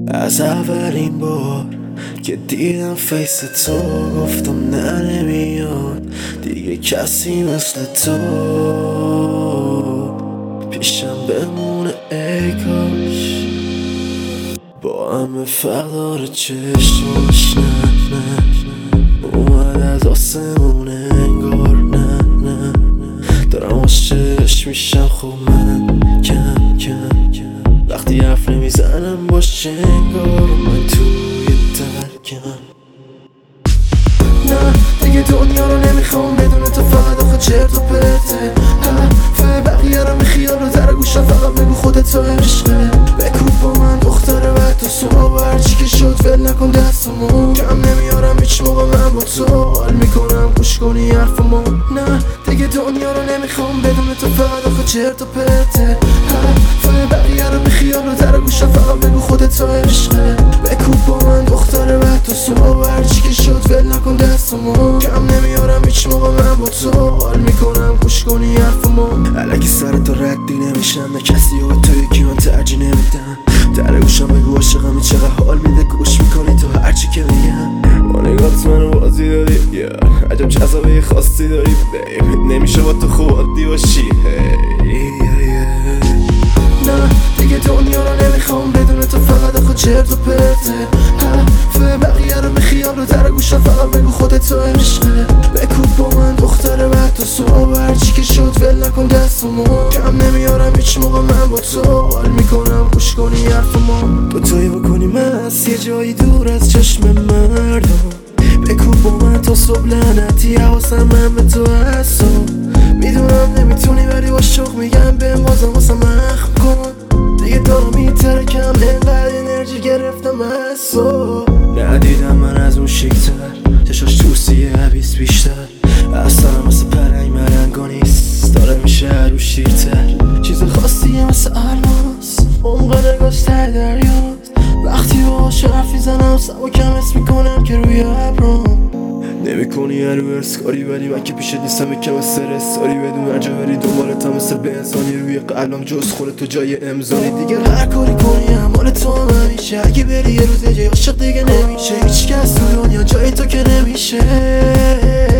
از اولین بار که دیدم فیس تو گفتم نه نمیاد دیگه کسی مثل تو پیشم بمونه ای کاش با همه فقدار چشماش نه اومد از آسمون انگار نه دارم عاشقش میشم خب من کم وقتی حرف نمیزنم باش انگار من توی ترکم نه دیگه دنیا رو نمیخوام بدون تو فقط آخه چرت و پرته حرف بقیه رو میخیال رو در گوشم فقط بگو خودت تو عشقه بکوب با من دختر بعد تو صبح و هرچی که شد ول نکن دستمو کم نمیارم هیچ موقع من با تو حال میکنم گوش کنی حرفمو نه دیگه دنیا رو نمیخوام بدون تو فقط آخه چرت و پرته حرف بقیه رو میخیال رو در گوشم فقط بگو خودت تو عشقه بکوب با من دختر بعد تو صبح و هرچی که شد ول نکن دستمو کم نمیارم هیچ موقع من با تو حال میکنم گوش کنی حرفمو الکی سر تو ردی نمیشم نه کسی و تو یکی من ترجیح نمیدم در گوشم بگو عاشقمی چقدر حال میده گوش میکنی تو هرچی که میگم با نگات منو بازی داری عجب جذابه خاصی داری بیب نمیشه با تو خوب عادی باشی نه دیگه دنیا رو نمیخوام بدون تو فقط آخه چرت و پرته حرف بقیه رو بخیال رو در گوشم فقط بگو خودت تو عشقه بکوب با من دختر بعد تو صبح هرچی که شد ول نکن دستمو کم نمیارم هیچ موقع من با تو حال میکنم گوش کنی حرفمو تو توی بکنی مست یه جایی دور از چشم مردم بکوب با من تا صبح لعنتی حواسم من به تو هستم میدونم نمیتونی ولی با شوق میگم به بازم واسه مخم کن دیگه دارم میترکم انقدر انرژی گرفتم از تو ندیدم من از اون شیکتر چشاش توسیه عبیس بیشتر اصلا مثل پرنگ مرنگا نیست داره میشه رو شیرتر چیز خاصیه مثل الماس عمق نگاش ته دریاست وقتی باهاش حرف میزنم سبکم حس میکنم که روی ابرام نمی‌کنی هر ورس کاری ولی من که پیشت نیستم یکم استرس داری بدون هر جا بری دنبالتم مثل بنزانی روی قلبم جز خودت تو جای امضایی دیگه هر کاری کنی مال تو هم همیشه اگه بری یه روز یه عاشق دیگه نمیشه هیچ کس تو دنیا جای تو که نمیشه